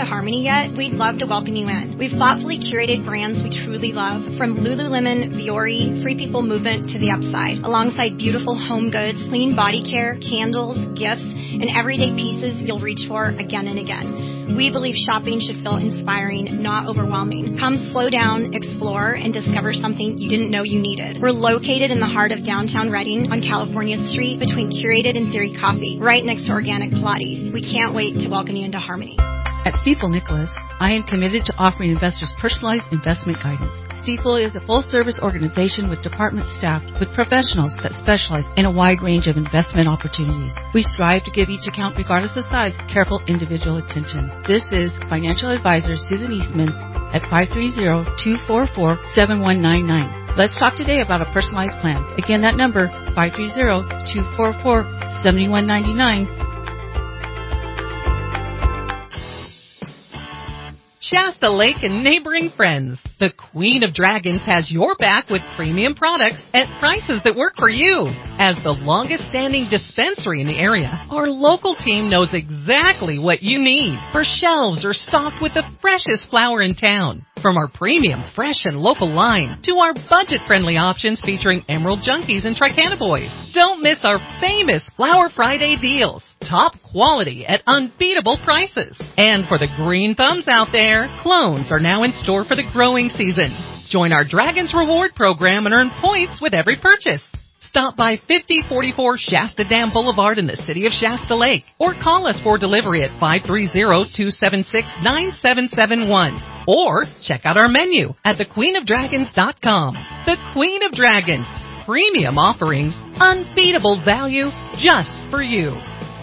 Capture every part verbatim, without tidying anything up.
to Harmony yet? We'd love to welcome you in. We've thoughtfully curated brands we truly love, from Lululemon, Viore, Free People Movement to The Upside, alongside beautiful home goods, clean body care, candles, gifts, and everyday pieces you'll reach for again and again. We believe shopping should feel inspiring, not overwhelming. Come slow down, explore, and discover something you didn't know you needed. We're located in the heart of downtown Redding on California Street between Curated and Theory Coffee, right next to Organic Pilates. We can't wait to welcome you into Harmony. At Stifel Nicholas, I am committed to offering investors personalized investment guidance. Stifel is a full-service organization with department staffed with professionals that specialize in a wide range of investment opportunities. We strive to give each account, regardless of size, careful individual attention. This is financial advisor Susan Eastman at five three zero, two four four, seven one nine nine. Let's talk today about a personalized plan. Again, that number, five three zero, two four four, seven one nine nine. Shasta Lake and neighboring friends. The Queen of Dragons has your back with premium products at prices that work for you. As the longest-standing dispensary in the area, our local team knows exactly what you need. Our shelves are stocked with the freshest flower in town. From our premium, fresh, and local line to our budget-friendly options featuring Emerald Junkies and Tricana Boys. Don't miss our famous Flower Friday deals. Top quality at unbeatable prices. And for the green thumbs out there, clones are now in store for the growing season. Join our Dragons Reward program and earn points with every purchase. Stop by fifty forty-four Shasta Dam Boulevard in the city of Shasta Lake or call us for delivery at five three zero, two seven six, nine seven seven one or check out our menu at the queen of dragons dot com. The Queen of Dragons. Premium offerings, unbeatable value just for you.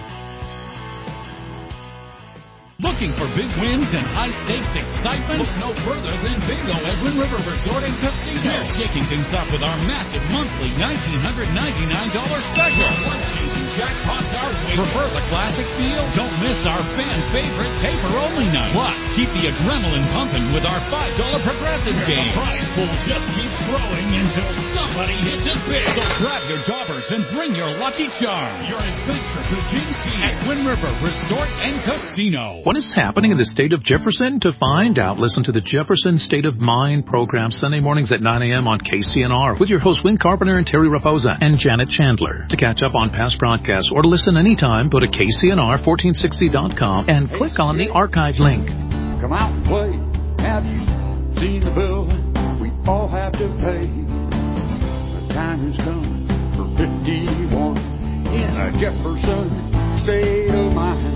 Looking for big wins and high-stakes excitement? Look no further than Bingo at Wind River Resort and Casino. We're shaking things up with our massive monthly one thousand nine hundred ninety-nine dollars special. One-changing jackpots our way. Prefer the classic feel? Don't miss our fan-favorite paper-only night. Plus, keep the adrenaline pumping with our five dollar progressive game. The prize pool just keeps growing until somebody hits it big. So grab your daubers and bring your lucky charms. Your adventure begins here at Wind River Resort and Casino. What is happening in the state of Jefferson? To find out, listen to the Jefferson State of Mind program Sunday mornings at nine a.m. on K C N R with your hosts Win Carpenter and Terry Raposa and Janet Chandler. To catch up on past broadcasts or to listen anytime, go to K C N R fourteen sixty dot com and click on the archive link. Come out and play. Have you seen the bill we all have to pay? The time has come for fifty-one in a Jefferson State of Mind.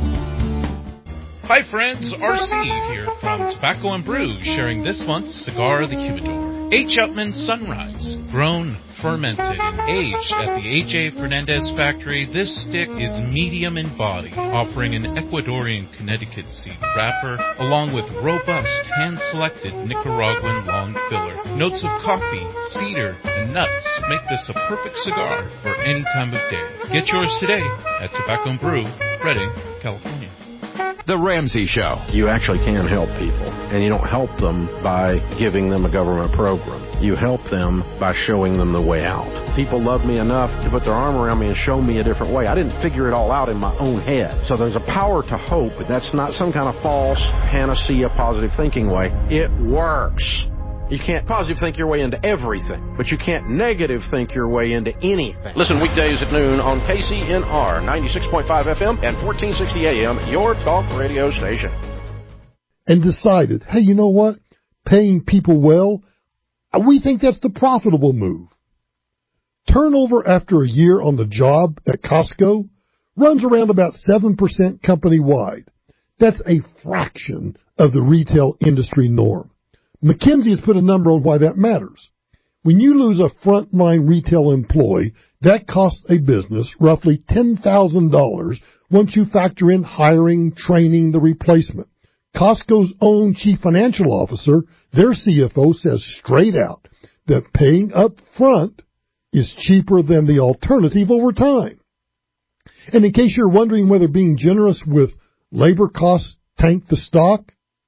Hi friends, R C here from Tobacco and Brew, sharing this month's Cigar of the Humidor. H. Upmann Sunrise, grown, fermented, and aged at the A J Fernandez factory, this stick is medium in body, offering an Ecuadorian Connecticut seed wrapper, along with robust, hand-selected Nicaraguan long filler. Notes of coffee, cedar, and nuts make this a perfect cigar for any time of day. Get yours today at Tobacco and Brew, Redding, California. The Ramsey Show. You actually can help people, and you don't help them by giving them a government program. You help them by showing them the way out. People love me enough to put their arm around me and show me a different way. I didn't figure it all out in my own head. So there's a power to hope. That's not some kind of false panacea positive thinking way. It works. You can't positive think your way into everything, but you can't negative think your way into anything. Listen weekdays at noon on K C N R, ninety-six point five F M and fourteen sixty A M, your talk radio station. And decided, hey, you know what? Paying people well, we think that's the profitable move. Turnover after a year on the job at Costco runs around about seven percent company-wide. That's a fraction of the retail industry norm. McKinsey has put a number on why that matters. When you lose a frontline retail employee, that costs a business roughly ten thousand dollars once you factor in hiring, training, the replacement. Costco's own chief financial officer, their C F O, says straight out that paying up front is cheaper than the alternative over time. And in case you're wondering whether being generous with labor costs tank the stock,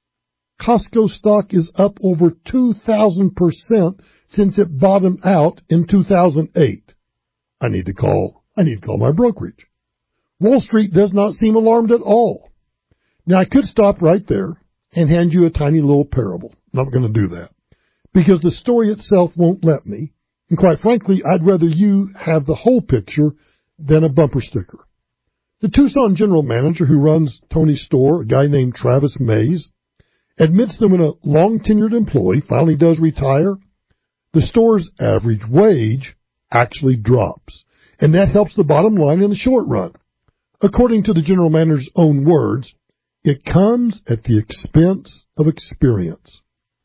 Costco stock is up over two thousand percent since it bottomed out in two thousand eight. I need to call, I need to call my brokerage. Wall Street does not seem alarmed at all. Now, I could stop right there and hand you a tiny little parable. I'm not going to do that because the story itself won't let me. And quite frankly, I'd rather you have the whole picture than a bumper sticker. The Tucson general manager who runs Tony's store, a guy named Travis Mays, admits that when a long-tenured employee finally does retire, the store's average wage actually drops, and that helps the bottom line in the short run. According to the general manager's own words, it comes at the expense of experience.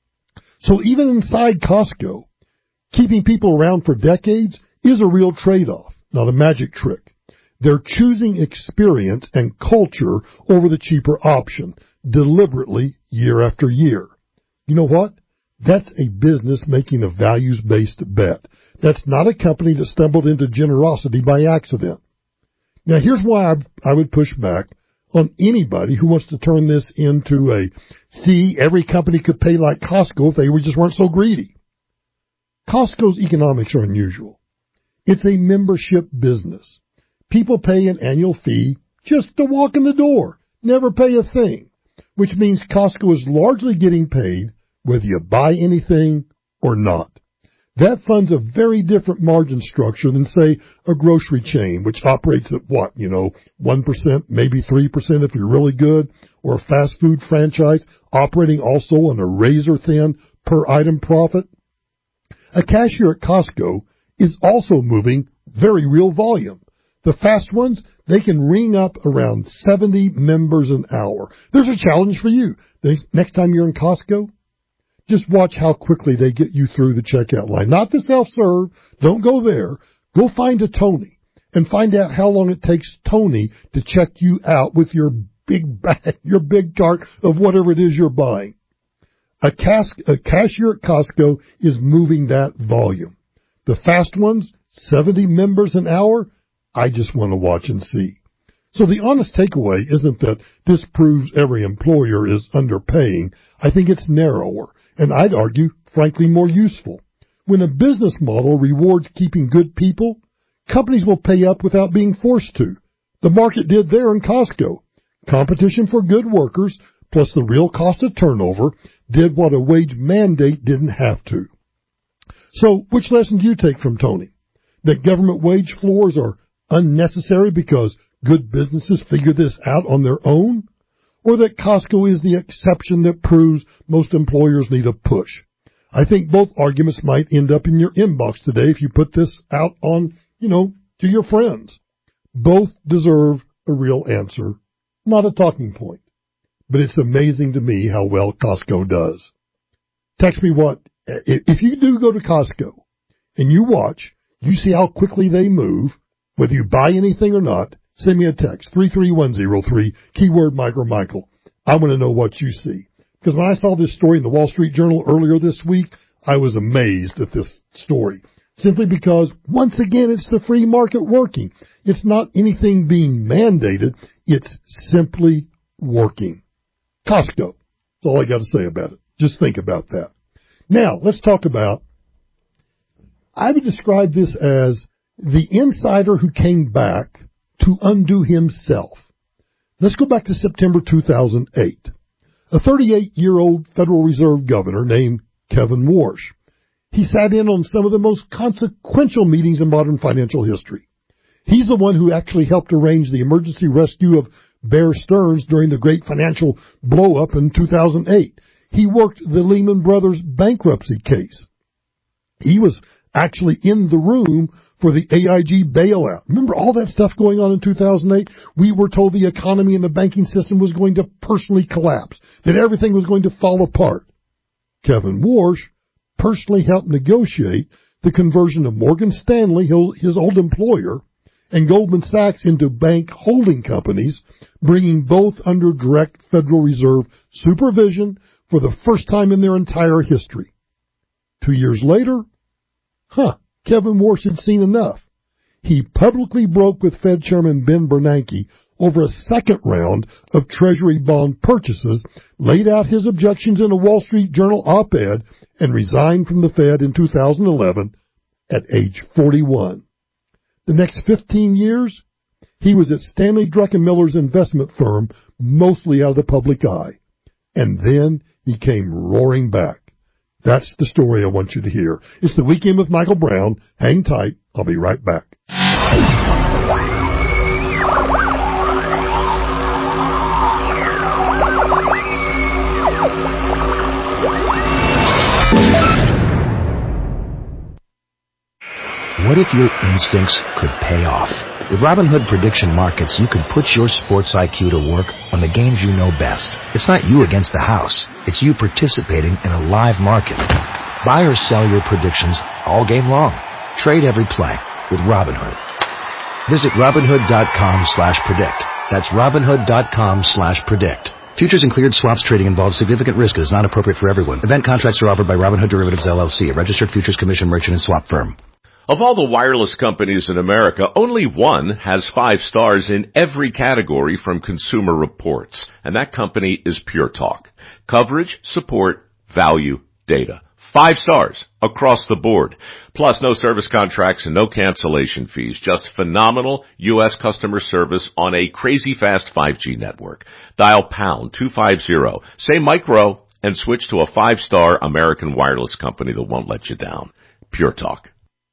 So even inside Costco, keeping people around for decades is a real trade-off, not a magic trick. They're choosing experience and culture over the cheaper option, deliberately year after year. You know what? That's a business making a values-based bet. That's not a company that stumbled into generosity by accident. Now, here's why I, I would push back on anybody who wants to turn this into a, see, every company could pay like Costco if they were just weren't so greedy. Costco's economics are unusual. It's a membership business. People pay an annual fee just to walk in the door, never pay a thing, which means Costco is largely getting paid whether you buy anything or not. That funds a very different margin structure than, say, a grocery chain, which operates at what, you know, one percent, maybe three percent if you're really good, or a fast food franchise operating also on a razor-thin per-item profit. A cashier at Costco is also moving very real volume. The fast ones, they can ring up around seventy members an hour. There's a challenge for you. Next time you're in Costco, just watch how quickly they get you through the checkout line. Not the self-serve. Don't go there. Go find a Tony and find out how long it takes Tony to check you out with your big bag, your big cart of whatever it is you're buying. A, cas- a cashier at Costco is moving that volume. The fast ones, seventy members an hour, I just want to watch and see. So the honest takeaway isn't that this proves every employer is underpaying. I think it's narrower, and I'd argue, frankly, more useful. When a business model rewards keeping good people, companies will pay up without being forced to. The market did there in Costco. Competition for good workers, plus the real cost of turnover, did what a wage mandate didn't have to. So, which lesson do you take from Tony? That government wage floors are unnecessary because good businesses figure this out on their own? Or that Costco is the exception that proves most employers need a push? I think both arguments might end up in your inbox today if you put this out on, you know, to your friends. Both deserve a real answer, not a talking point. But it's amazing to me how well Costco does. Text me what, if you do go to Costco and you watch, you see how quickly they move, whether you buy anything or not, send me a text, three three one zero three, keyword Mike or Michael. I want to know what you see. Because when I saw this story in the Wall Street Journal earlier this week, I was amazed at this story. Simply because, once again, it's the free market working. It's not anything being mandated. It's simply working. Costco. That's all I got to say about it. Just think about that. Now, let's talk about, I would describe this as the insider who came back to undo himself. Let's go back to September two thousand eight. A thirty-eight-year-old Federal Reserve governor named Kevin Warsh. He sat in on some of the most consequential meetings in modern financial history. He's the one who actually helped arrange the emergency rescue of Bear Stearns during the great financial blow-up in two thousand eight. He worked the Lehman Brothers bankruptcy case. He was actually in the room for the A I G bailout. Remember all that stuff going on in two thousand eight? We were told the economy and the banking system was going to personally collapse, that everything was going to fall apart. Kevin Warsh personally helped negotiate the conversion of Morgan Stanley, his old employer, and Goldman Sachs into bank holding companies, bringing both under direct Federal Reserve supervision for the first time in their entire history. Two years later, huh, Kevin Warsh had seen enough. He publicly broke with Fed Chairman Ben Bernanke over a second round of Treasury bond purchases, laid out his objections in a Wall Street Journal op-ed, and resigned from the Fed in two thousand eleven at age forty-one. The next fifteen years, He was at Stanley Druckenmiller's investment firm, mostly out of the public eye. And then he came roaring back. That's the story I want you to hear. It's The Weekend with Michael Brown. Hang tight. I'll be right back. What if your instincts could pay off? With Robinhood Prediction Markets, you can put your sports I Q to work on the games you know best. It's not you against the house. It's you participating in a live market. Buy or sell your predictions all game long. Trade every play with Robinhood. Visit Robinhood.com slash predict. That's Robinhood.com slash predict. Futures and cleared swaps trading involves significant risk and is not appropriate for everyone. Event contracts are offered by Robinhood Derivatives, L L C, a registered futures commission merchant and swap firm. Of all the wireless companies in America, only one has five stars in every category from Consumer Reports, and that company is Pure Talk. Coverage, support, value, data. Five stars across the board. Plus no service contracts and no cancellation fees. Just phenomenal U S customer service on a crazy fast five G network. Dial pound two fifty, say micro, and switch to a five-star American wireless company that won't let you down. Pure Talk.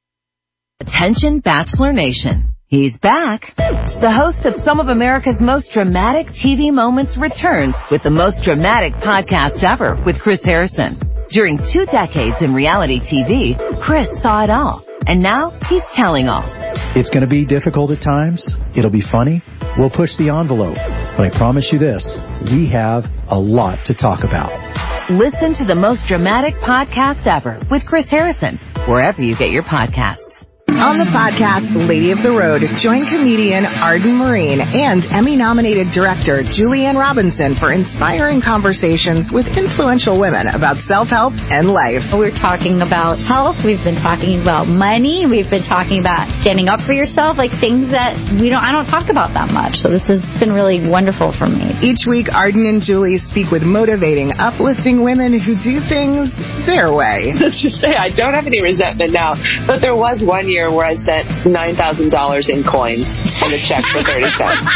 Attention Bachelor Nation. He's back. The host of some of America's most dramatic T V moments returns with the most dramatic podcast ever with Chris Harrison. During two decades in reality T V, Chris saw it all. And now he's telling all. It's going to be difficult at times. It'll be funny. We'll push the envelope. But I promise you this, we have a lot to talk about. Listen to the most dramatic podcast ever with Chris Harrison, wherever you get your podcasts. On the podcast, Lady of the Road, join comedian Arden Marine and Emmy-nominated director Julianne Robinson for inspiring conversations with influential women about self-help and life. We're talking about health. We've been talking about money. We've been talking about standing up for yourself, like things that we don't, I don't talk about that much. So this has been really wonderful for me. Each week, Arden and Julie speak with motivating, uplifting women who do things their way. Let's just say I don't have any resentment now, but there was one year where I sent nine thousand dollars in coins and a check for thirty cents.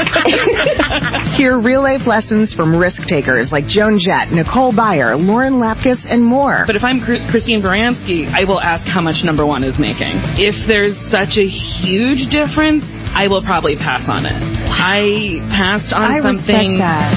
Hear real-life lessons from risk takers like Joan Jett, Nicole Byer, Lauren Lapkus, and more. But if I'm Christine Baranski, I will ask how much number one is making. If there's such a huge difference, I will probably pass on it. I passed on I something. Respect that.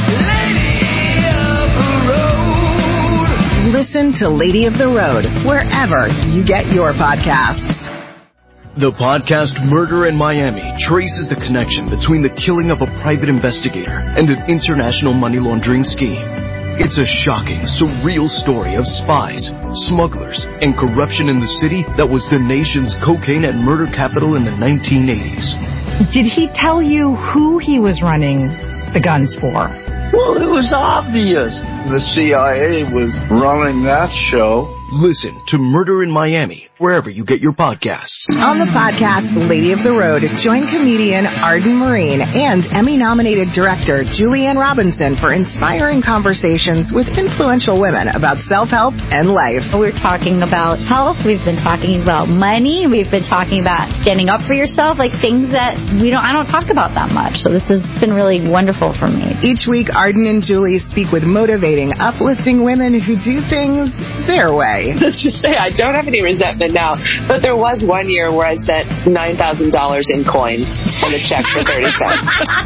Listen to Lady of the Road wherever you get your podcasts. The podcast Murder in Miami traces the connection between the killing of a private investigator and an international money laundering scheme. It's a shocking, surreal story of spies, smugglers, and corruption in the city that was the nation's cocaine and murder capital in the nineteen eighties. Did he tell you who he was running the guns for? Well, it was obvious. The C I A was running that show. Listen to Murder in Miami, wherever you get your podcasts. On the podcast, Lady of the Road, join comedian Arden Marine and Emmy-nominated director Julianne Robinson for inspiring conversations with influential women about self-help and life. We're talking about health. We've been talking about money. We've been talking about standing up for yourself, like things that we don't, I don't talk about that much. So this has been really wonderful for me. Each week, Arden and Julie speak with motivating, uplifting women who do things their way. Let's just say I don't have any resentment now, but there was one year where I sent nine thousand dollars in coins and a check for thirty cents.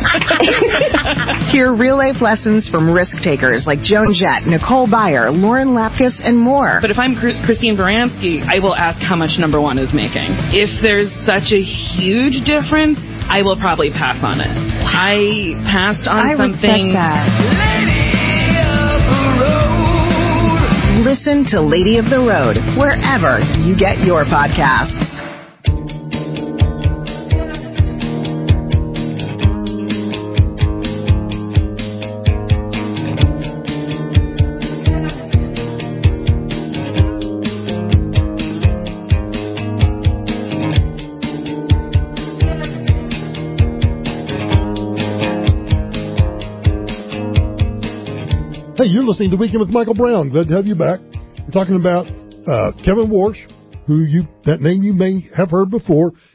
Hear real-life lessons from risk takers like Joan Jett, Nicole Byer, Lauren Lapkus, and more. But if I'm Christine Baranski, I will ask how much number one is making. If there's such a huge difference, I will probably pass on it. I passed on I something. Respect that. Listen to Lady of the Road wherever you get your podcasts. Hey, you're listening to Weekend with Michael Brown. Glad to have you back. We're talking about uh, Kevin Warsh, who you that name you may have heard before.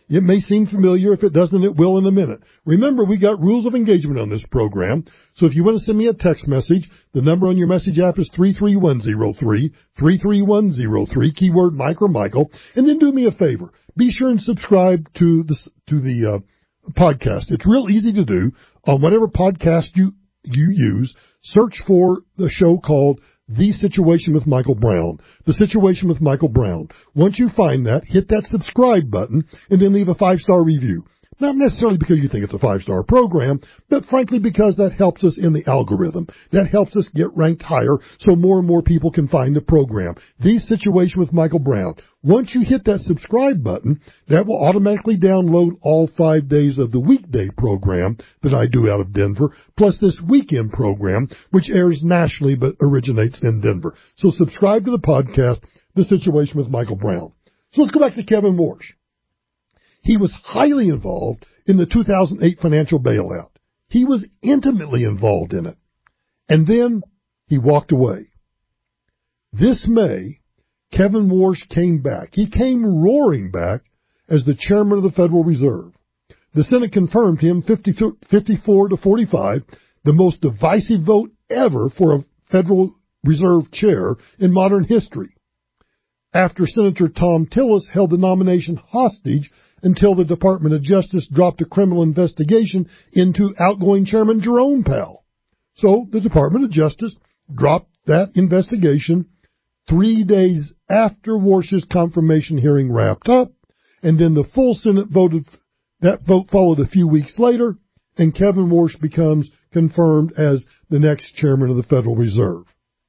It may seem familiar. If it doesn't, it will in a minute. Remember, we got rules of engagement on this program. So if you want to send me a text message, the number on your message app is three three one zero three, three three one zero three, keyword Mike or Michael. And then do me a favor. Be sure and subscribe to the, to the, uh, podcast. It's real easy to do. On whatever podcast you, you use, search for the show called The Situation with Michael Brown. The Situation with Michael Brown. Once you find that, hit that subscribe button and then leave a five-star review. Not necessarily because you think it's a five-star program, but frankly because that helps us in the algorithm. That helps us get ranked higher so more and more people can find the program. The Situation with Michael Brown. Once you hit that subscribe button, that will automatically download all five days of the weekday program that I do out of Denver, plus this weekend program, which airs nationally but originates in Denver. So subscribe to the podcast, The Situation with Michael Brown. So let's go back to Kevin Warsh. He was highly involved in the two thousand eight financial bailout. He was intimately involved in it. And then he walked away. This May, Kevin Warsh came back. He came roaring back as the chairman of the Federal Reserve. The Senate confirmed him fifty-four to forty-five, the most divisive vote ever for a Federal Reserve chair in modern history, after Senator Thom Tillis held the nomination hostage until the Department of Justice dropped a criminal investigation into outgoing Chairman Jerome Powell. So the Department of Justice dropped that investigation three days after Warsh's confirmation hearing wrapped up, and then the full Senate voted. That vote followed a few weeks later, and Kevin Warsh becomes confirmed as the next chairman of the Federal Reserve.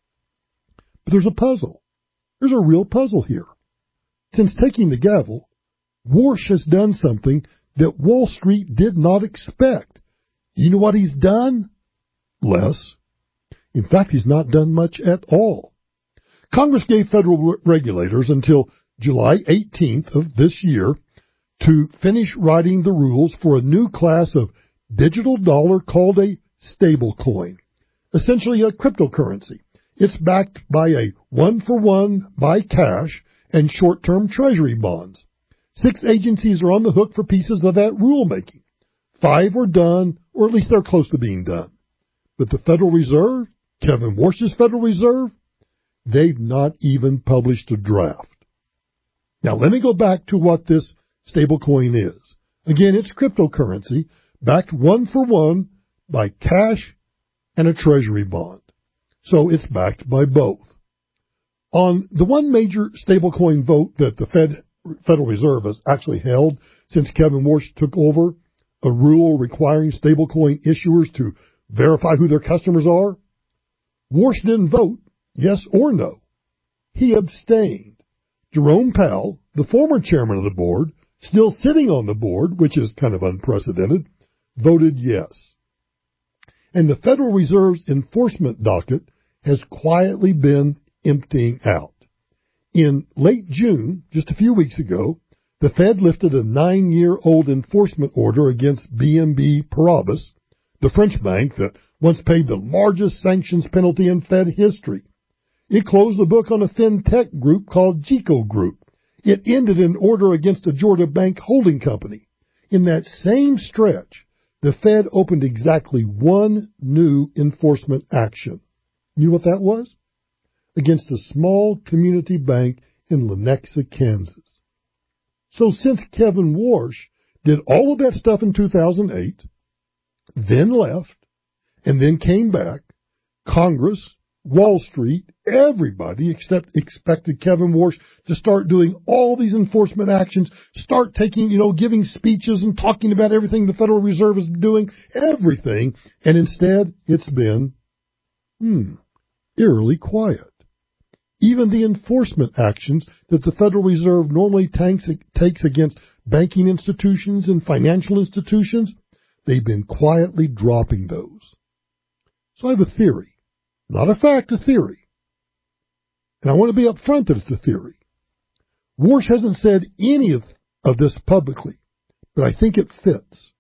But there's a puzzle. There's a real puzzle here. Since taking the gavel, Warsh has done something that Wall Street did not expect. You know what he's done? Less. In fact, he's not done much at all. Congress gave federal regulators until July eighteenth of this year to finish writing the rules for a new class of digital dollar called a stablecoin, essentially a cryptocurrency. It's backed by a one-for-one by cash and short-term treasury bonds. Six agencies are on the hook for pieces of that rulemaking. Five are done, or at least they're close to being done. But the Federal Reserve, Kevin Warsh's Federal Reserve, they've not even published a draft. Now, let me go back to what this stablecoin is. Again, it's cryptocurrency backed one for one by cash and a treasury bond. So it's backed by both. On the one major stablecoin vote that the Fed, Federal Reserve has actually held since Kevin Warsh took over, a rule requiring stablecoin issuers to verify who their customers are, Warsh didn't vote yes or no. He abstained. Jerome Powell, the former chairman of the board, still sitting on the board, which is kind of unprecedented, voted yes. And the Federal Reserve's enforcement docket has quietly been emptying out. In late June, just a few weeks ago, the Fed lifted a nine-year-old enforcement order against B N P Paribas, the French bank that once paid the largest sanctions penalty in Fed history. It closed the book on a fintech group called GECO Group. It ended an order against a Georgia bank holding company. In that same stretch, the Fed opened exactly one new enforcement action. You know what that was? Against a small community bank in Lenexa, Kansas. So since Kevin Warsh did all of that stuff in two thousand eight, then left, and then came back, Congress, Wall Street, everybody except expected Kevin Warsh to start doing all these enforcement actions, start taking, you know, giving speeches and talking about everything the Federal Reserve is doing, everything. And instead, it's been, hmm, eerily quiet. Even the enforcement actions that the Federal Reserve normally takes, takes against banking institutions and financial institutions, they've been quietly dropping those. So I have a theory. Not a fact, a theory. And I want to be upfront that it's a theory. Warsh hasn't said any of, of this publicly, but I think it fits.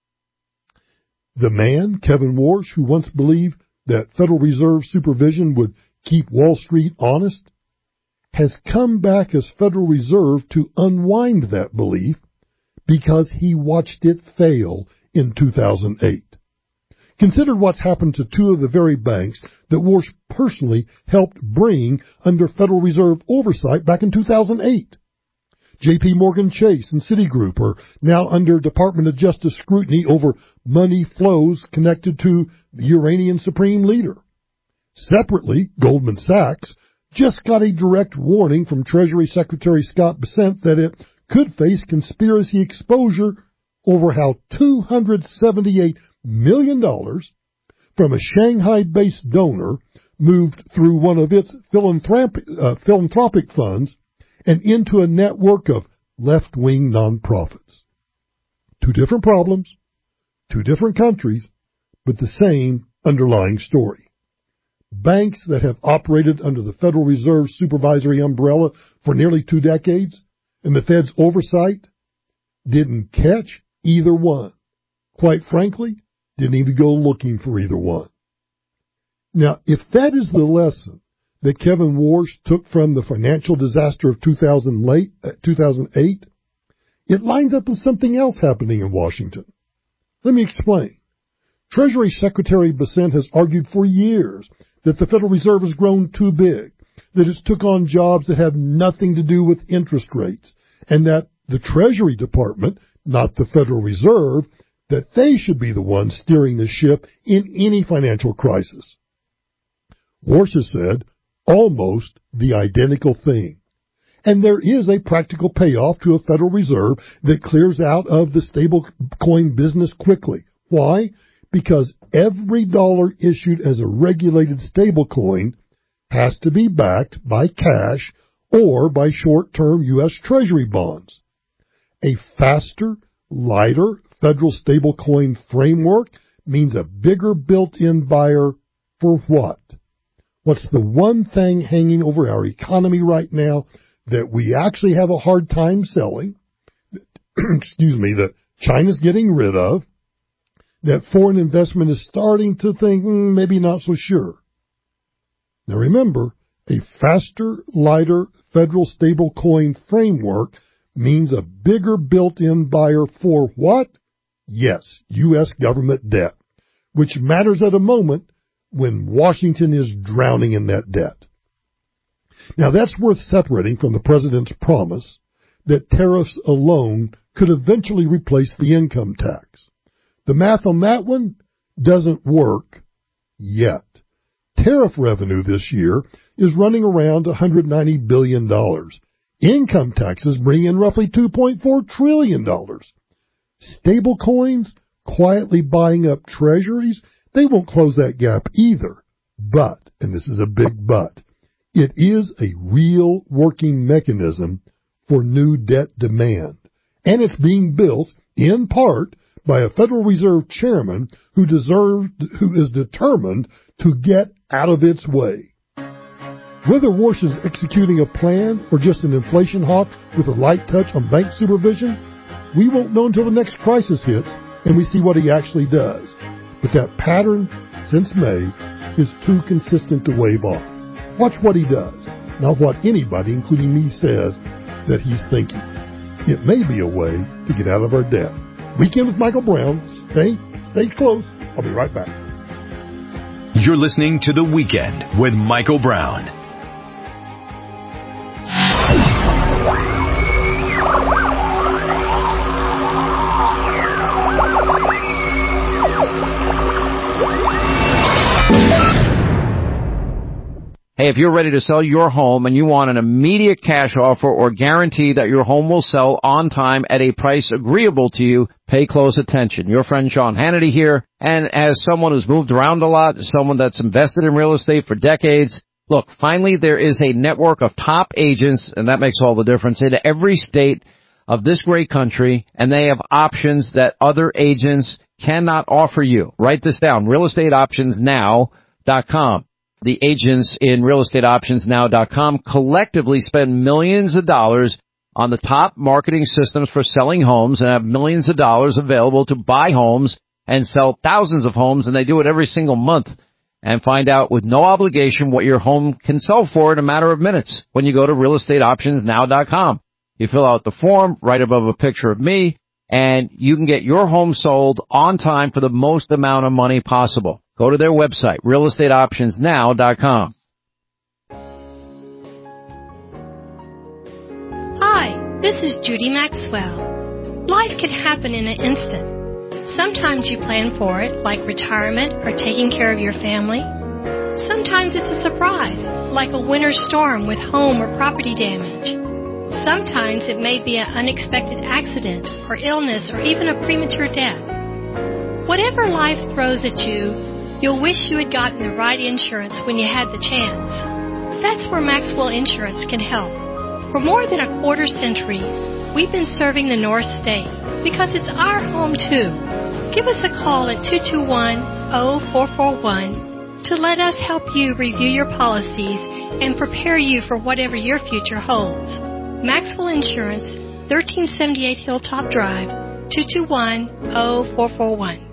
The man, Kevin Warsh, who once believed that Federal Reserve supervision would keep Wall Street honest, has come back as Federal Reserve to unwind that belief because he watched it fail in two thousand eight. Consider what's happened to two of the very banks that Warsh personally helped bring under Federal Reserve oversight back in two thousand eight. J P. Morgan Chase and Citigroup are now under Department of Justice scrutiny over money flows connected to the Iranian Supreme Leader. Separately, Goldman Sachs just got a direct warning from Treasury Secretary Scott Bessent that it could face conspiracy exposure over how two hundred seventy-eight million dollars from a Shanghai-based donor moved through one of its philanthropic, uh, philanthropic funds and into a network of left-wing nonprofits. Two different problems, two different countries, but the same underlying story. Banks that have operated under the Federal Reserve supervisory umbrella for nearly two decades and the Fed's oversight didn't catch either one. Quite frankly, didn't even go looking for either one. Now, if that is the lesson that Kevin Warsh took from the financial disaster of two thousand eight, it lines up with something else happening in Washington. Let me explain. Treasury Secretary Bessent has argued for years that the Federal Reserve has grown too big, that it's took on jobs that have nothing to do with interest rates, and that the Treasury Department, not the Federal Reserve, that they should be the ones steering the ship in any financial crisis. Warsh has said almost the identical thing. And there is a practical payoff to a Federal Reserve that clears out of the stablecoin business quickly. Why? Because every dollar issued as a regulated stablecoin has to be backed by cash or by short-term U S Treasury bonds. A faster, lighter Federal stablecoin framework means a bigger built-in buyer for what? What's the one thing hanging over our economy right now that we actually have a hard time selling, excuse me, that China's getting rid of, that foreign investment is starting to think, mm, maybe not so sure? Now remember, a faster, lighter Federal stablecoin framework means a bigger built-in buyer for what? Yes, U S government debt, which matters at a moment when Washington is drowning in that debt. Now that's worth separating from the president's promise that tariffs alone could eventually replace the income tax. The math on that one doesn't work yet. Tariff revenue this year is running around one hundred ninety billion dollars. Income taxes bring in roughly two point four trillion dollars. Stable coins quietly buying up treasuries, they won't close that gap either. But, and this is a big but, it is a real working mechanism for new debt demand. And it's being built, in part, by a Federal Reserve chairman who deserved, who is determined to get out of its way. Whether Warsh is executing a plan or just an inflation hawk with a light touch on bank supervision, we won't know until the next crisis hits and we see what he actually does. But that pattern, since May, is too consistent to wave off. Watch what he does, not what anybody, including me, says that he's thinking. It may be a way to get out of our debt. Weekend with Michael Brown. Stay, stay close. I'll be right back. You're listening to The Weekend with Michael Brown. Hey, if you're ready to sell your home and you want an immediate cash offer or guarantee that your home will sell on time at a price agreeable to you, pay close attention. Your friend Sean Hannity here, and as someone who's moved around a lot, someone that's invested in real estate for decades, look, finally there is a network of top agents, and that makes all the difference, in every state of this great country, and they have options that other agents cannot offer you. Write this down, real estate options now dot com. The agents in real estate options now dot com collectively spend millions of dollars on the top marketing systems for selling homes and have millions of dollars available to buy homes and sell thousands of homes, and they do it every single month. And find out with no obligation what your home can sell for in a matter of minutes when you go to real estate options now dot com. You fill out the form right above a picture of me, and you can get your home sold on time for the most amount of money possible. Go to their website, real estate options now dot com. Hi, this is Judy Maxwell. Life can happen in an instant. Sometimes you plan for it, like retirement or taking care of your family. Sometimes it's a surprise, like a winter storm with home or property damage. Sometimes it may be an unexpected accident or illness or even a premature death. Whatever life throws at you, you'll wish you had gotten the right insurance when you had the chance. That's where Maxwell Insurance can help. For more than a quarter century, we've been serving the North State because it's our home too. Give us a call at two two one, zero four four one to let us help you review your policies and prepare you for whatever your future holds. Maxwell Insurance, thirteen seventy-eight Hilltop Drive, two two one, zero four four one.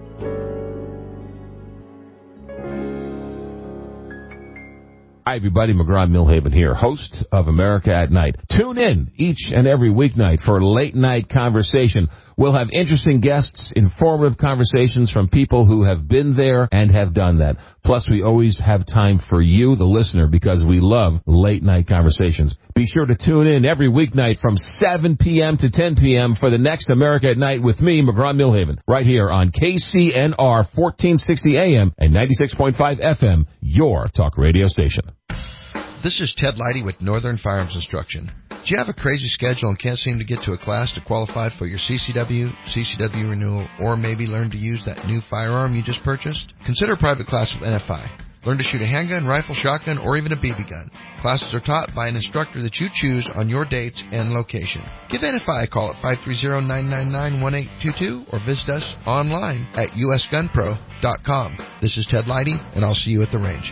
Hi, everybody. McGraw Millhaven here, host of America at Night. Tune in each and every weeknight for late night conversation. We'll have interesting guests, informative conversations from people who have been there and have done that. Plus, we always have time for you, the listener, because we love late night conversations. Be sure to tune in every weeknight from seven p.m. to ten p.m. for the next America at Night with me, McGraw Millhaven, right here on K C N R fourteen sixty A M and ninety-six point five F M, your talk radio station. This is Ted Leidy with Northern Firearms Instruction. Do you have a crazy schedule and can't seem to get to a class to qualify for your C C W, C C W renewal, or maybe learn to use that new firearm you just purchased? Consider a private class with N F I. Learn to shoot a handgun, rifle, shotgun, or even a B B gun. Classes are taught by an instructor that you choose on your dates and location. Give N F I a call at five three zero, nine nine nine, one eight two two or visit us online at U S gun pro dot com. This is Ted Leidy, and I'll see you at the range.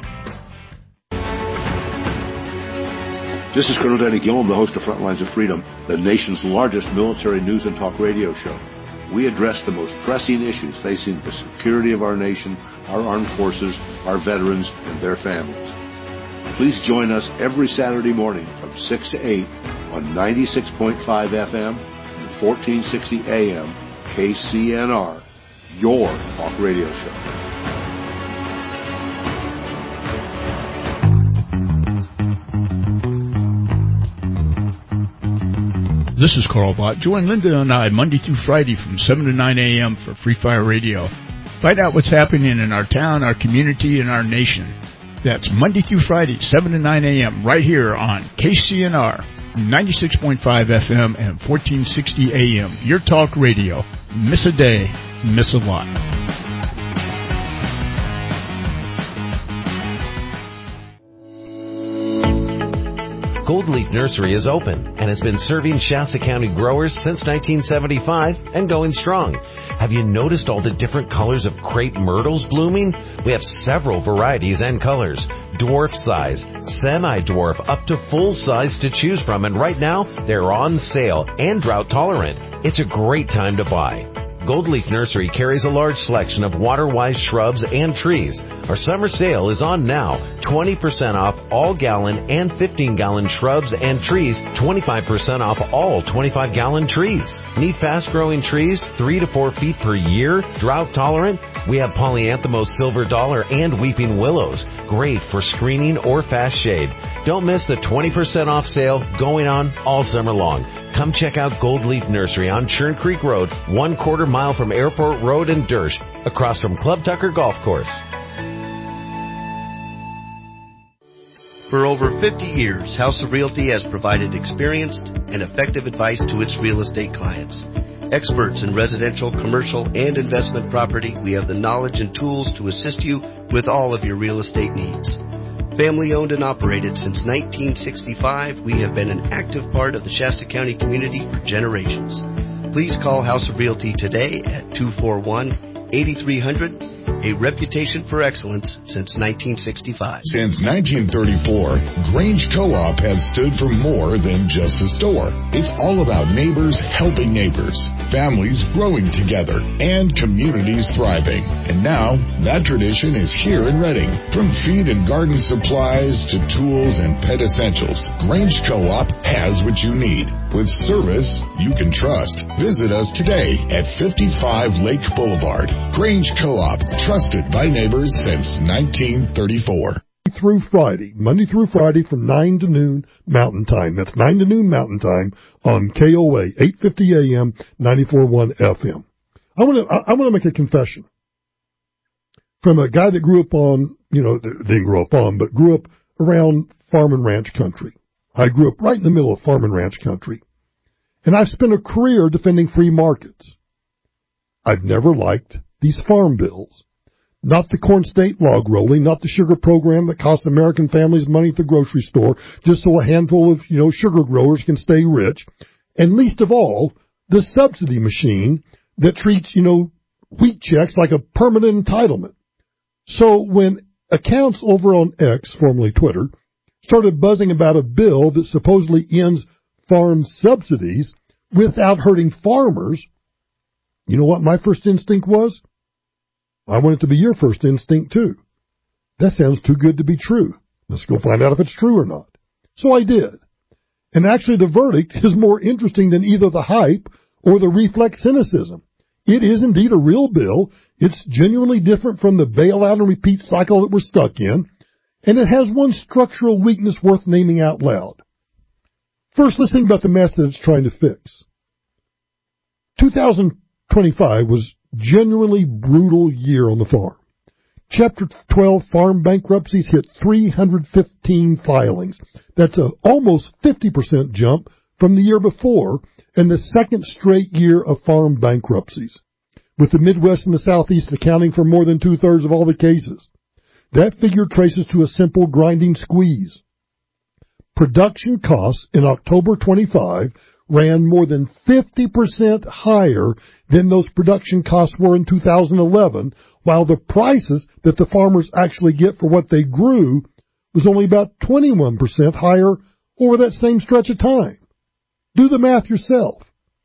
This is Colonel Danny Gillum, the host of Frontlines of Freedom, the nation's largest military news and talk radio show. We address the most pressing issues facing the security of our nation, our armed forces, our veterans, and their families. Please join us every Saturday morning from six to eight on ninety-six point five F M and fourteen sixty A M K C N R, your talk radio show. This is Carl Bott. Join Linda and I Monday through Friday from seven to nine A M for Free Fire Radio. Find out what's happening in our town, our community, and our nation. That's Monday through Friday, seven to nine A M right here on K C N R, ninety-six point five F M and fourteen sixty A M. Your talk radio. Miss a day, miss a lot. Gold Leaf Nursery is open and has been serving Shasta County growers since nineteen seventy-five and going strong. Have you noticed all the different colors of crepe myrtles blooming? We have several varieties and colors. Dwarf size, semi-dwarf, up to full size to choose from, and right now they're on sale and drought tolerant. It's a great time to buy. Gold Leaf Nursery carries a large selection of water-wise shrubs and trees. Our summer sale is on now. twenty percent off all gallon and fifteen gallon shrubs and trees. twenty-five percent off all twenty-five gallon trees. Need fast-growing trees, three to four feet per year, drought tolerant? We have Polyanthemos silver dollar and weeping willows. Great for screening or fast shade. Don't miss the twenty percent off sale going on all summer long. Come check out Gold Leaf Nursery on Churn Creek Road, one quarter mile from Airport Road in Dersh, across from Club Tucker Golf Course. For over fifty years, House of Realty has provided experienced and effective advice to its real estate clients. Experts in residential, commercial, and investment property, we have the knowledge and tools to assist you with all of your real estate needs. Family owned and operated since nineteen sixty-five, we have been an active part of the Shasta County community for generations. Please call House of Realty today at two four one, eight three zero zero a reputation for excellence since nineteen sixty-five. Since nineteen thirty-four, Grange Co-op has stood for more than just a store. It's all about neighbors helping neighbors, families growing together, and communities thriving. And now, that tradition is here in Reading. From feed and garden supplies to tools and pet essentials, Grange Co-op has what you need. With service you can trust. Visit us today at fifty-five Lake Boulevard. Grange Co-op, trusted by neighbors since nineteen thirty-four. Through Friday, Monday through Friday from nine to noon Mountain Time. That's nine to noon Mountain Time on K O A, eight fifty A M, ninety-four point one F M. I want to I want to make a confession from a guy that grew up on, you know, didn't grow up on, but grew up around farm and ranch country. I grew up right in the middle of farm and ranch country. And I've spent a career defending free markets. I've never liked these farm bills. Not the corn state log rolling, not the sugar program that costs American families money at the grocery store just so a handful of, you know, sugar growers can stay rich. And least of all, the subsidy machine that treats, you know, wheat checks like a permanent entitlement. So when accounts over on X, formerly Twitter, started buzzing about a bill that supposedly ends farm subsidies without hurting farmers, you know what my first instinct was? I want it to be your first instinct too. That sounds too good to be true. Let's go find out if it's true or not. So I did. And actually the verdict is more interesting than either the hype or the reflex cynicism. It is indeed a real bill. It's genuinely different from the bailout and repeat cycle that we're stuck in. And it has one structural weakness worth naming out loud. First, let's think about the mess that it's trying to fix. two thousand twenty-five was genuinely brutal year on the farm. Chapter twelve farm bankruptcies hit three hundred fifteen filings. That's a almost fifty percent jump from the year before and the second straight year of farm bankruptcies, with the Midwest and the Southeast accounting for more than two-thirds of all the cases. That figure traces to a simple grinding squeeze. Production costs in October twenty-five ran more than fifty percent higher than those production costs were in two thousand eleven, while the prices that the farmers actually get for what they grew was only about twenty-one percent higher over that same stretch of time. Do the math yourself.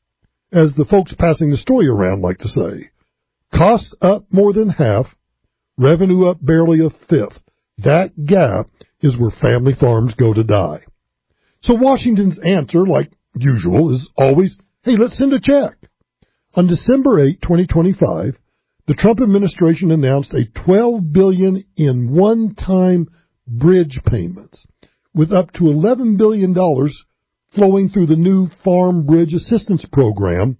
As the folks passing the story around like to say, costs up more than half, revenue up barely a fifth. That gap is where family farms go to die. So Washington's answer, like usual, is always, hey, let's send a check. On December eighth, twenty twenty-five, the Trump administration announced a twelve billion dollars in one-time bridge payments, with up to eleven billion dollars flowing through the new Farm Bridge Assistance Program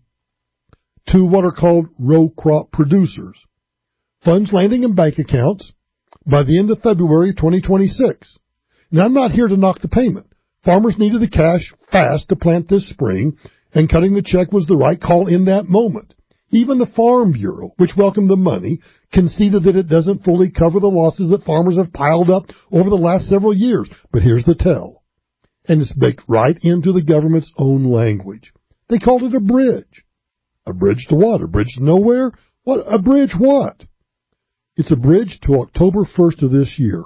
to what are called row crop producers. Funds landing in bank accounts by the end of February twenty twenty-six. Now, I'm not here to knock the payment. Farmers needed the cash fast to plant this spring, and cutting the check was the right call in that moment. Even the Farm Bureau, which welcomed the money, conceded that it doesn't fully cover the losses that farmers have piled up over the last several years. But here's the tell. And it's baked right into the government's own language. They called it a bridge. A bridge to what? A bridge to nowhere? What? A bridge what? It's a bridge to October first of this year.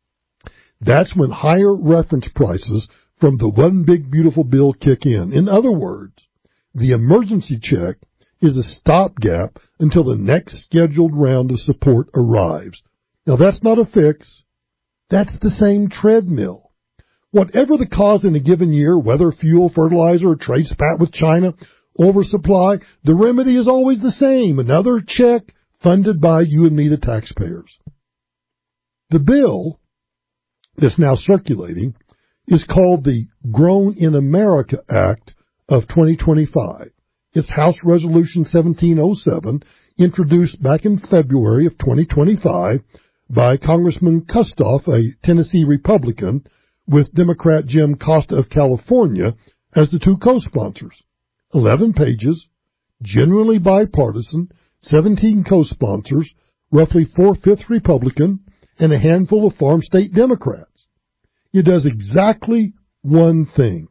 That's when higher reference prices from the One Big Beautiful Bill kick in. In other words, the emergency check is a stopgap until the next scheduled round of support arrives. Now, that's not a fix. That's the same treadmill. Whatever the cause in a given year, whether fuel, fertilizer, or trade spat with China, oversupply, the remedy is always the same. Another check funded by you and me, the taxpayers. The bill that's now circulating is called the Grown in America Act of twenty twenty-five. It's House Resolution seventeen oh seven, introduced back in February of twenty twenty-five by Congressman Kustoff, a Tennessee Republican, with Democrat Jim Costa of California as the two co-sponsors. Eleven pages, genuinely bipartisan, seventeen co-sponsors, roughly four-fifths Republican, and a handful of farm state Democrats. It does exactly one thing.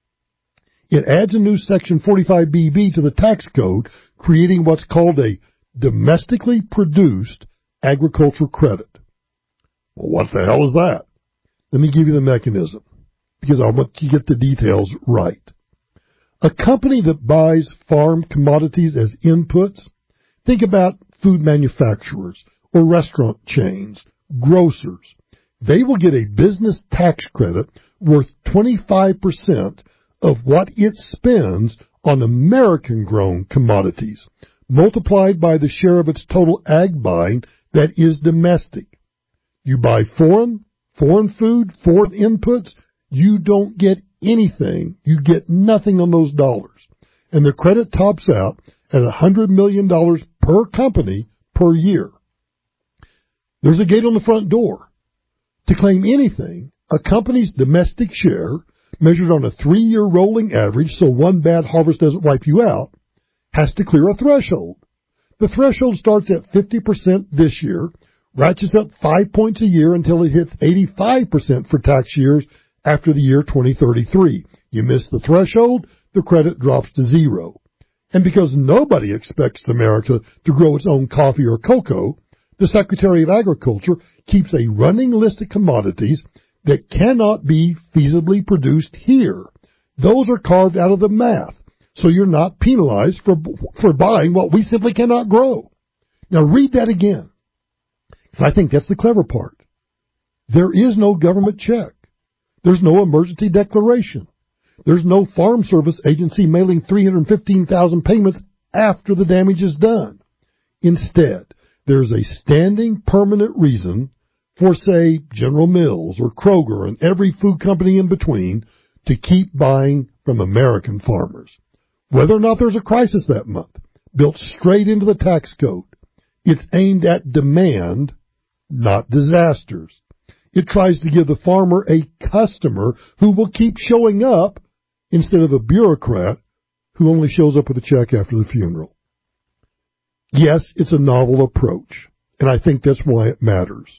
It adds a new Section forty-five B B to the tax code, creating what's called a domestically produced agriculture credit. Well, what the hell is that? Let me give you the mechanism, because I want you to get the details right. A company that buys farm commodities as inputs, think about food manufacturers or restaurant chains, grocers. They will get a business tax credit worth twenty-five percent of what it spends on American-grown commodities, multiplied by the share of its total ag buying that is domestic. You buy foreign, foreign food, foreign inputs, you don't get anything. You get nothing on those dollars. And the credit tops out at one hundred million dollars per company per year. There's a gate on the front door. To claim anything, a company's domestic share, measured on a three-year rolling average so one bad harvest doesn't wipe you out, has to clear a threshold. The threshold starts at fifty percent this year, ratchets up five points a year until it hits eighty-five percent for tax years after the year twenty thirty-three. You miss the threshold, the credit drops to zero. And because nobody expects America to grow its own coffee or cocoa, the Secretary of Agriculture keeps a running list of commodities that cannot be feasibly produced here. Those are carved out of the math, so you're not penalized for for buying what we simply cannot grow. Now read that again, because I think that's the clever part. There is no government check. There's no emergency declaration. There's no Farm Service agency mailing three hundred fifteen thousand payments after the damage is done. Instead, there's a standing permanent reason for, say, General Mills or Kroger and every food company in between to keep buying from American farmers. Whether or not there's a crisis that month, built straight into the tax code, it's aimed at demand, not disasters. It tries to give the farmer a customer who will keep showing up instead of a bureaucrat who only shows up with a check after the funeral. Yes, it's a novel approach, and I think that's why it matters.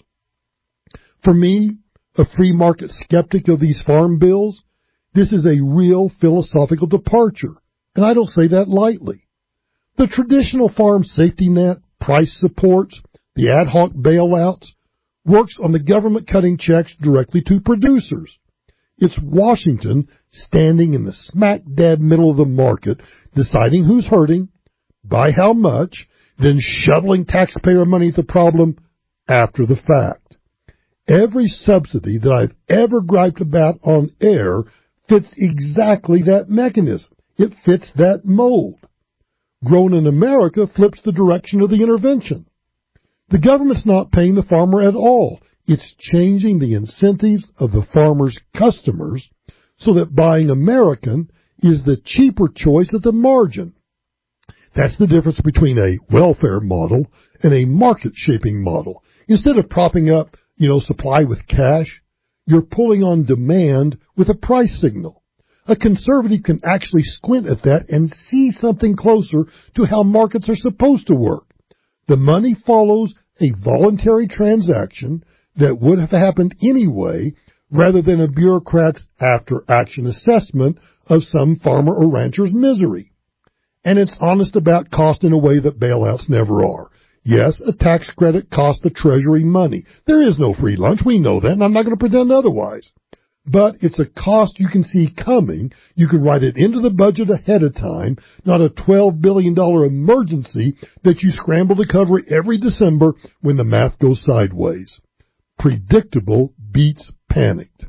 For me, a free market skeptic of these farm bills, this is a real philosophical departure, and I don't say that lightly. The traditional farm safety net, price supports, the ad hoc bailouts, works on the government cutting checks directly to producers. It's Washington standing in the smack dab middle of the market, deciding who's hurting, by how much, then shoveling taxpayer money at the problem after the fact. Every subsidy that I've ever griped about on air fits exactly that mechanism. It fits that mold. Grown in America flips the direction of the intervention. The government's not paying the farmer at all. It's changing the incentives of the farmer's customers so that buying American is the cheaper choice at the margin. That's the difference between a welfare model and a market-shaping model. Instead of propping up, you know, supply with cash, you're pulling on demand with a price signal. A conservative can actually squint at that and see something closer to how markets are supposed to work. The money follows a voluntary transaction that would have happened anyway, rather than a bureaucrat's after-action assessment of some farmer or rancher's misery. And it's honest about cost in a way that bailouts never are. Yes, a tax credit costs the Treasury money. There is no free lunch. We know that, and I'm not going to pretend otherwise. But it's a cost you can see coming. You can write it into the budget ahead of time, not a twelve billion dollars emergency that you scramble to cover every December when the math goes sideways. Predictable beats panicked.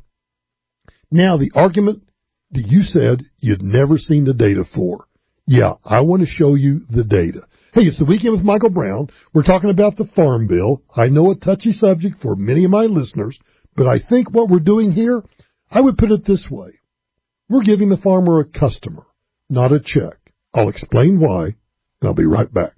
Now, the argument that you said you'd never seen the data for. Yeah, I want to show you the data. Hey, it's the Weekend with Michael Brown. We're talking about the Farm Bill. I know a touchy subject for many of my listeners, but I think what we're doing here, I would put it this way. We're giving the farmer a customer, not a check. I'll explain why, and I'll be right back.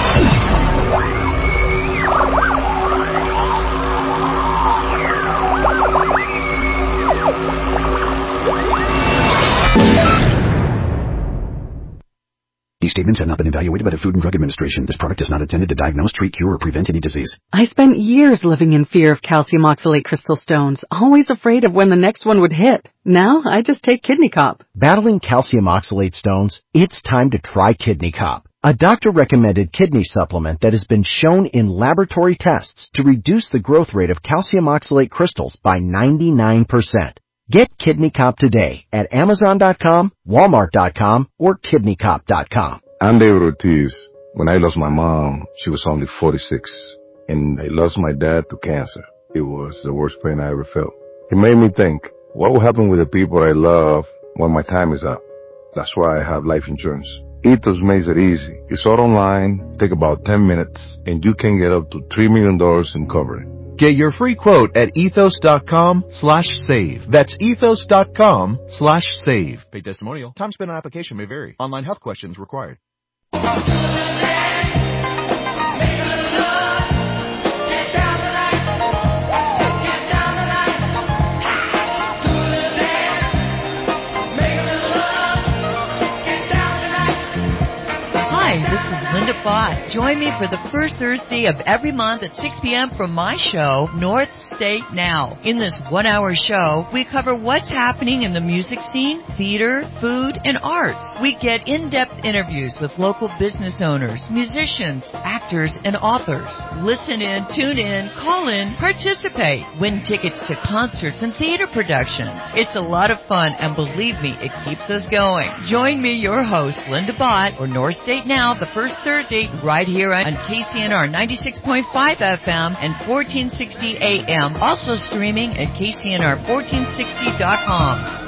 These statements have not been evaluated by the Food and Drug Administration. This product is not intended to diagnose, treat, cure, or prevent any disease. I spent years living in fear of calcium oxalate crystal stones, always afraid of when the next one would hit. Now, I just take Kidney Cop. Battling calcium oxalate stones? It's time to try Kidney Cop. A doctor-recommended kidney supplement that has been shown in laboratory tests to reduce the growth rate of calcium oxalate crystals by ninety-nine percent. Get Kidney Cop today at Amazon dot com, Walmart dot com, or Kidney Cop dot com. I'm David Ortiz. When I lost my mom, she was only forty-six, and I lost my dad to cancer. It was the worst pain I ever felt. It made me think, what will happen with the people I love when my time is up? That's why I have life insurance. Ethos makes it easy. It's all online, take about ten minutes, and you can get up to three million dollars in coverage. Get your free quote at ethos dot com slash save. That's ethos dot com slash save. Paid testimonial. Time spent on application may vary. Online health questions required. Linda Bott. Join me for the first Thursday of every month at six p.m. from my show, North State Now. In this one-hour show, we cover what's happening in the music scene, theater, food, and arts. We get in-depth interviews with local business owners, musicians, actors, and authors. Listen in, tune in, call in, participate, win tickets to concerts and theater productions. It's a lot of fun, and believe me, it keeps us going. Join me, your host, Linda Bott, or North State Now, the first Thursday, right here on K C N R ninety-six point five F M and fourteen sixty A M. Also streaming at K C N R fourteen sixty dot com.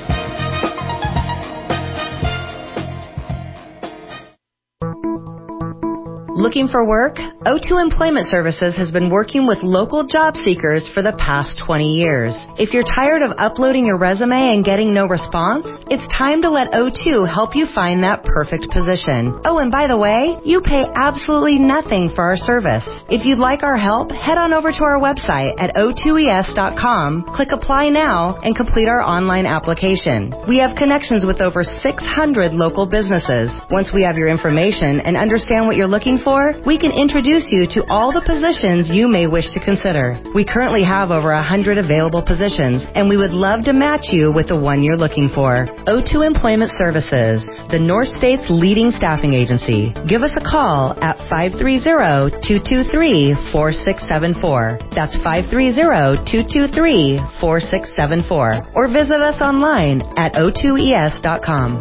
Looking for work? O two Employment Services has been working with local job seekers for the past twenty years. If you're tired of uploading your resume and getting no response, it's time to let O two help you find that perfect position. Oh, and by the way, you pay absolutely nothing for our service. If you'd like our help, head on over to our website at O two E S dot com, click Apply Now, and complete our online application. We have connections with over six hundred local businesses. Once we have your information and understand what you're looking for, we can introduce you to all the positions you may wish to consider. We currently have over one hundred available positions, and we would love to match you with the one you're looking for. O two Employment Services, the North State's leading staffing agency. Give us a call at five three zero, two two three, four six seven four. That's five three zero, two two three, four six seven four. Or visit us online at O two E S dot com.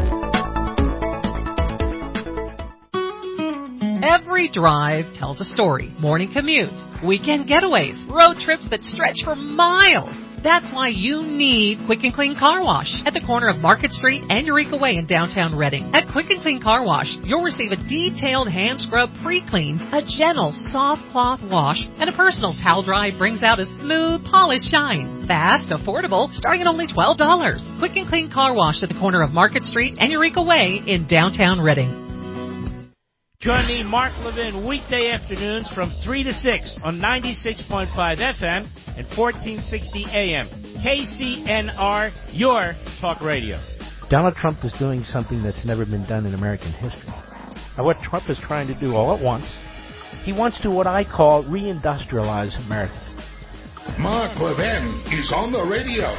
Every drive tells a story. Morning commutes, weekend getaways, road trips that stretch for miles. That's why you need Quick and Clean Car Wash at the corner of Market Street and Eureka Way in downtown Reading. At Quick and Clean Car Wash, you'll receive a detailed hand scrub pre-clean, a gentle soft cloth wash, and a personal towel dry brings out a smooth, polished shine. Fast, affordable, starting at only twelve dollars. Quick and Clean Car Wash at the corner of Market Street and Eureka Way in downtown Reading. Join me, Mark Levin, weekday afternoons from three to six on ninety-six point five F M and fourteen sixty A M. K C N R, your talk radio. Donald Trump is doing something that's never been done in American history. Now, what Trump is trying to do all at once, he wants to what I call reindustrialize America. Mark Levin is on the radio.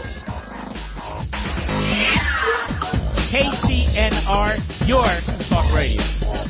K C N R, your talk radio.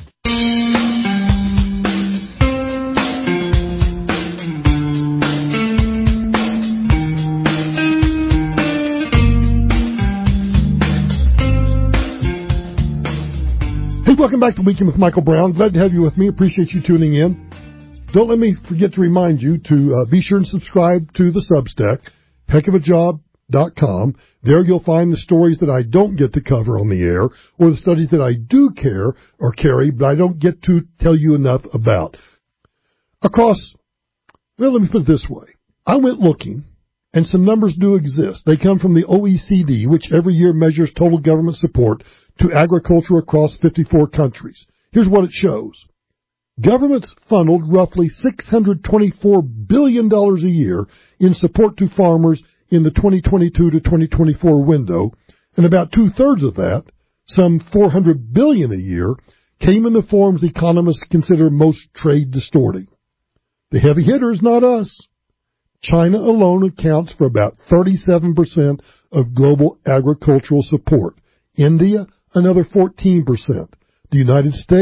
Hey, welcome back to Weekend with Michael Brown. Glad to have you with me. Appreciate you tuning in. Don't let me forget to remind you to uh, be sure and subscribe to the Substack, heck of a job dot com. There you'll find the stories that I don't get to cover on the air, or the studies that I do care or carry, but I don't get to tell you enough about. Across, well, let me put it this way. I went looking, and some numbers do exist. They come from the O E C D, which every year measures total government support to agriculture across fifty-four countries. Here's what it shows. Governments funneled roughly six hundred twenty-four billion dollars a year in support to farmers in the twenty twenty-two to twenty twenty-four window, and about two-thirds of that, some four hundred billion dollars a year, came in the forms economists consider most trade distorting. The heavy hitter is not us. China alone accounts for about thirty-seven percent of global agricultural support. India, another fourteen percent. The United States,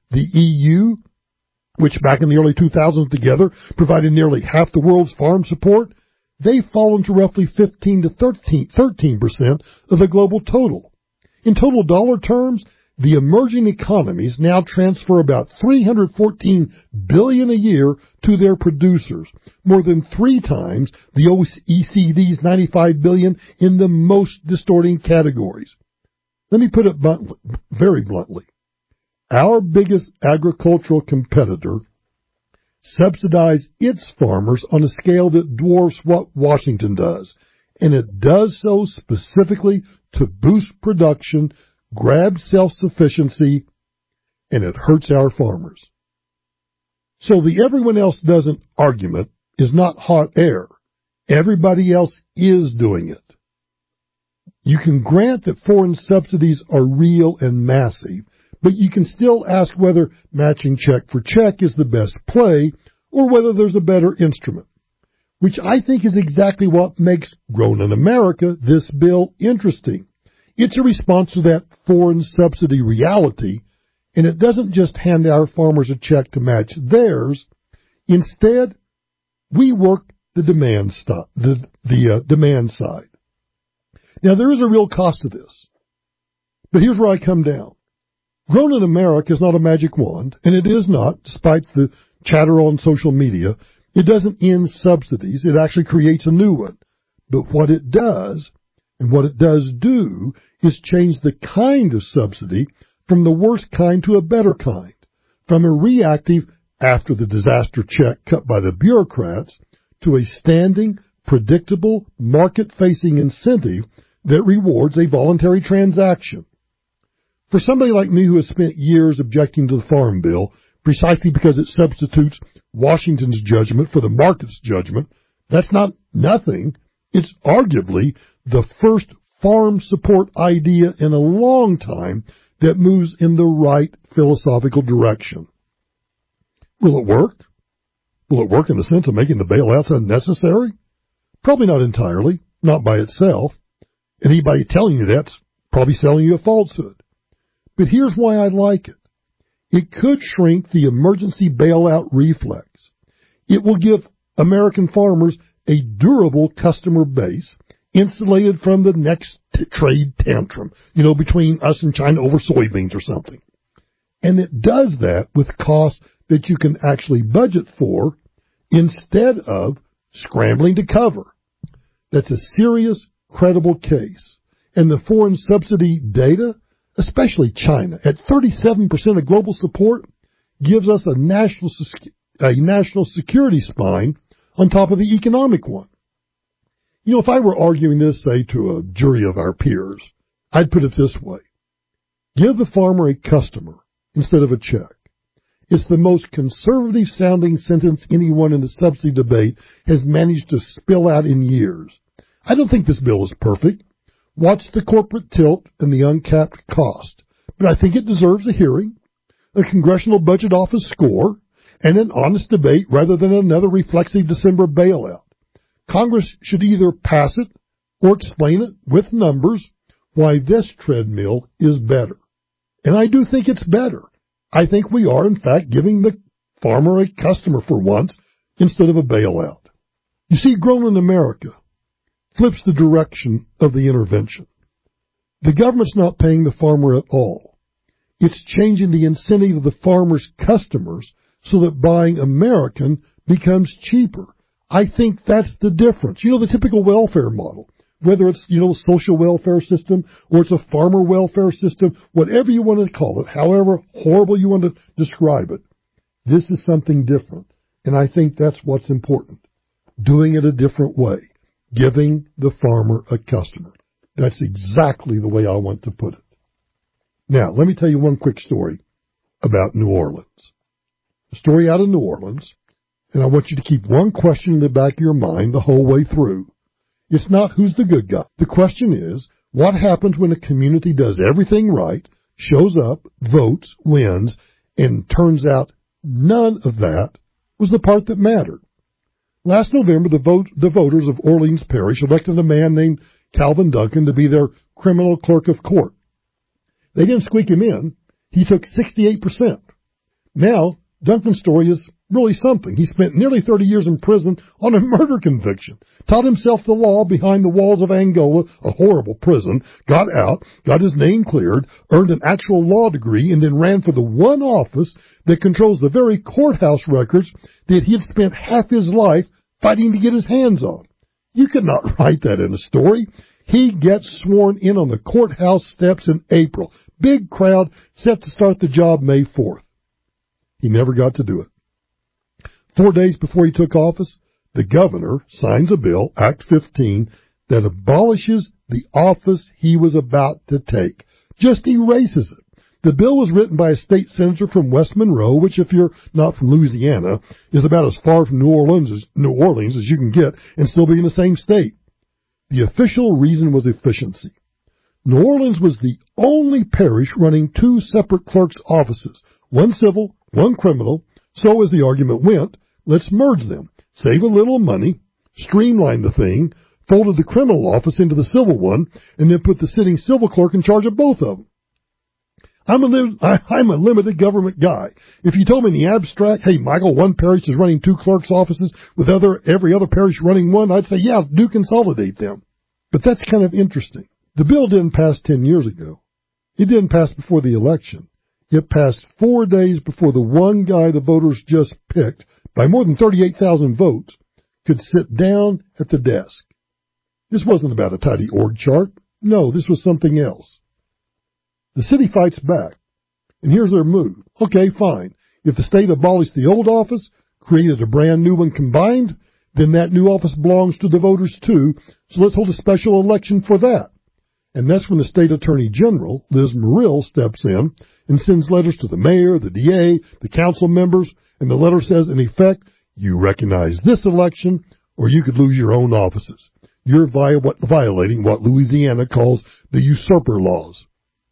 The E U, which back in the early two thousands together provided nearly half the world's farm support, they've fallen to roughly fifteen to thirteen percent of the global total. In total dollar terms, the emerging economies now transfer about three hundred fourteen billion dollars a year to their producers, more than three times the O E C D's ninety-five billion dollars in the most distorting categories. Let me put it bluntly, very bluntly. Our biggest agricultural competitor subsidizes its farmers on a scale that dwarfs what Washington does, and it does so specifically to boost production, grab self-sufficiency, and it hurts our farmers. So the everyone else doesn't argument is not hot air. Everybody else is doing it. You can grant that foreign subsidies are real and massive, but you can still ask whether matching check for check is the best play or whether there's a better instrument, which I think is exactly what makes Grown in America, this bill, interesting. It's a response to that foreign subsidy reality, and it doesn't just hand our farmers a check to match theirs. Instead, we work the demand st- the, the uh, demand side. Now, there is a real cost to this, but here's where I come down. Grown in America is not a magic wand, and it is not, despite the chatter on social media, it doesn't end subsidies. It actually creates a new one. But what it does, and what it does do, is change the kind of subsidy from the worst kind to a better kind, from a reactive, after the disaster check cut by the bureaucrats, to a standing, predictable, market-facing incentive that rewards a voluntary transaction. For somebody like me who has spent years objecting to the Farm Bill, precisely because it substitutes Washington's judgment for the market's judgment, that's not nothing. It's arguably the first farm support idea in a long time that moves in the right philosophical direction. Will it work? Will it work in the sense of making the bailouts unnecessary? Probably not entirely, not by itself. Anybody telling you that's probably selling you a falsehood. But here's why I like it. It could shrink the emergency bailout reflex. It will give American farmers a durable customer base insulated from the next t- trade tantrum, you know, between us and China over soybeans or something. And it does that with costs that you can actually budget for instead of scrambling to cover. That's a serious, credible case. And the foreign subsidy data, especially China, at thirty-seven percent of global support, gives us a national, a national security spine on top of the economic one. You know, if I were arguing this, say, to a jury of our peers, I'd put it this way. Give the farmer a customer instead of a check. It's the most conservative-sounding sentence anyone in the subsidy debate has managed to spill out in years. I don't think this bill is perfect. Watch the corporate tilt and the uncapped cost. But I think it deserves a hearing, a Congressional Budget Office score, and an honest debate rather than another reflexive December bailout. Congress should either pass it or explain it with numbers why this treadmill is better. And I do think it's better. I think we are, in fact, giving the farmer a customer for once instead of a bailout. You see, Grown in America flips the direction of the intervention. The government's not paying the farmer at all. It's changing the incentive of the farmer's customers so that buying American becomes cheaper. I think that's the difference. You know, the typical welfare model, whether it's, you know, a social welfare system or it's a farmer welfare system, whatever you want to call it, however horrible you want to describe it, this is something different. And I think that's what's important. Doing it a different way. Giving the farmer a customer. That's exactly the way I want to put it. Now, let me tell you one quick story about New Orleans. A story out of New Orleans, and I want you to keep one question in the back of your mind the whole way through. It's not who's the good guy. The question is, what happens when a community does everything right, shows up, votes, wins, and turns out none of that was the part that mattered? Last November, the, vote, the voters of Orleans Parish elected a man named Calvin Duncan to be their criminal clerk of court. They didn't squeak him in. He took sixty-eight percent. Now, Duncan's story is really something. He spent nearly thirty years in prison on a murder conviction, taught himself the law behind the walls of Angola, a horrible prison, got out, got his name cleared, earned an actual law degree, and then ran for the one office that controls the very courthouse records that he had spent half his life fighting to get his hands on. You could not write that in a story. He gets sworn in on the courthouse steps in April. Big crowd set to start the job May fourth. He never got to do it. Four days before he took office, the governor signs a bill, Act fifteen, that abolishes the office he was about to take. Just erases it. The bill was written by a state senator from West Monroe, which, if you're not from Louisiana, is about as far from New Orleans as, New Orleans as you can get and still be in the same state. The official reason was efficiency. New Orleans was the only parish running two separate clerks' offices, one civil, one criminal. So as the argument went, let's merge them, save a little money, streamline the thing, folded the criminal office into the civil one, and then put the sitting civil clerk in charge of both of them. I'm a, li- I, I'm a limited government guy. If you told me in the abstract, hey, Michael, one parish is running two clerks' offices with other every other parish running one, I'd say, yeah, do consolidate them. But that's kind of interesting. The bill didn't pass ten years ago. It didn't pass before the election. It passed four days before the one guy the voters just picked, by more than thirty-eight thousand votes, could sit down at the desk. This wasn't about a tidy org chart. No, this was something else. The city fights back, and here's their move. Okay, fine. If the state abolished the old office, created a brand new one combined, then that new office belongs to the voters too, so let's hold a special election for that. And that's when the state attorney general, Liz Muriel, steps in and sends letters to the mayor, the D A, the council members, and the letter says, in effect, you recognize this election, or you could lose your own offices. You're violating what Louisiana calls the usurper laws.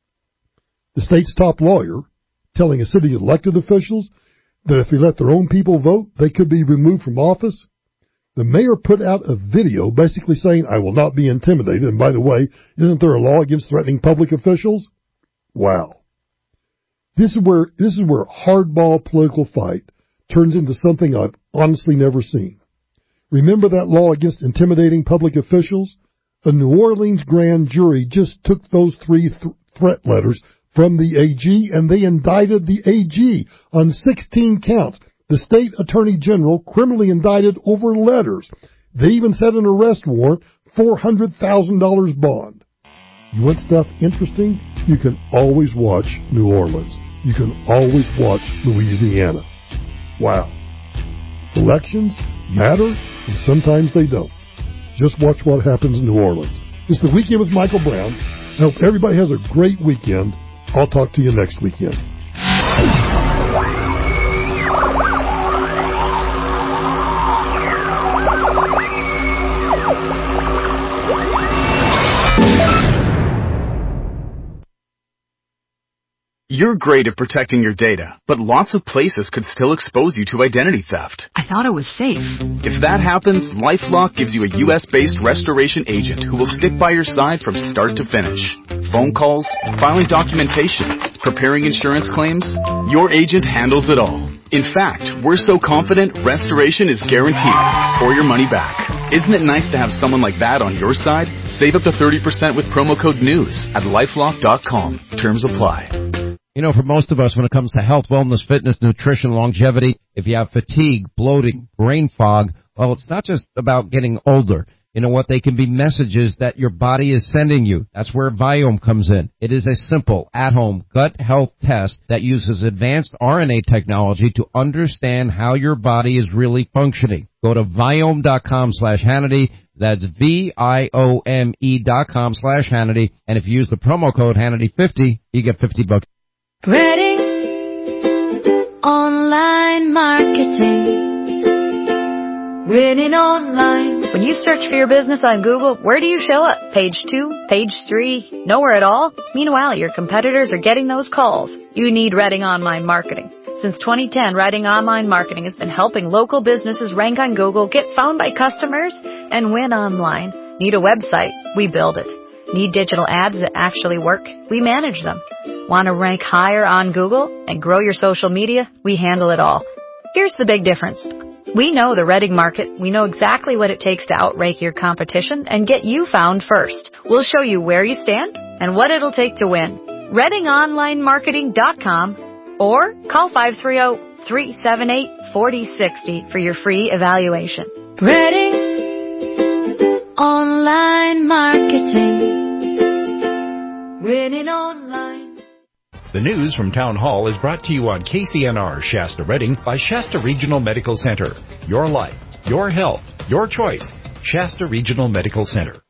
The state's top lawyer telling a city elected officials that if they let their own people vote, they could be removed from office. The mayor put out a video basically saying, I will not be intimidated. And by the way, isn't there a law against threatening public officials? Wow. This is where, this is where hardball political fight turns into something I've honestly never seen. Remember that law against intimidating public officials? A New Orleans grand jury just took those three th- threat letters from the A G, and they indicted the A G on sixteen counts. The state attorney general criminally indicted over letters. They even set an arrest warrant, four hundred thousand dollars bond. You want stuff interesting? You can always watch New Orleans. You can always watch Louisiana. Wow. Elections matter, and sometimes they don't. Just watch what happens in New Orleans. It's the Weekend with Michael Brown. I hope everybody has a great weekend. I'll talk to you next weekend. You're great at protecting your data, but lots of places could still expose you to identity theft. I thought it was safe. If that happens, LifeLock gives you a U S-based restoration agent who will stick by your side from start to finish. Phone calls, filing documentation, preparing insurance claims, your agent handles it all. In fact, we're so confident restoration is guaranteed or your money back. Isn't it nice to have someone like that on your side? Save up to thirty percent with promo code NEWS at lifelock dot com. Terms apply. You know, for most of us, when it comes to health, wellness, fitness, nutrition, longevity, if you have fatigue, bloating, brain fog, well, it's not just about getting older. You know what? They can be messages that your body is sending you. That's where Viome comes in. It is a simple, at-home gut health test that uses advanced R N A technology to understand how your body is really functioning. Go to Viome.com slash Hannity. That's V-I-O-M-E dot com slash Hannity. And if you use the promo code Hannity fifty, you get fifty bucks. Ready? Online marketing. Winning online. When you search for your business on Google, where do you show up? Page two? Page three? Nowhere at all? Meanwhile, your competitors are getting those calls. You need Reading Online Marketing. Since twenty ten, Reading Online Marketing has been helping local businesses rank on Google, get found by customers, and win online. Need a website? We build it. Need digital ads that actually work? We manage them. Want to rank higher on Google and grow your social media? We handle it all. Here's the big difference. We know the Reading market. We know exactly what it takes to outrank your competition and get you found first. We'll show you where you stand and what it'll take to win. Reading Online Marketing dot com or call five three zero, three seven eight, four zero six zero for your free evaluation. Reading Online Marketing. Winning online. The news from Town Hall is brought to you on K C N R Shasta Reading by Shasta Regional Medical Center. Your life, your health, your choice. Shasta Regional Medical Center.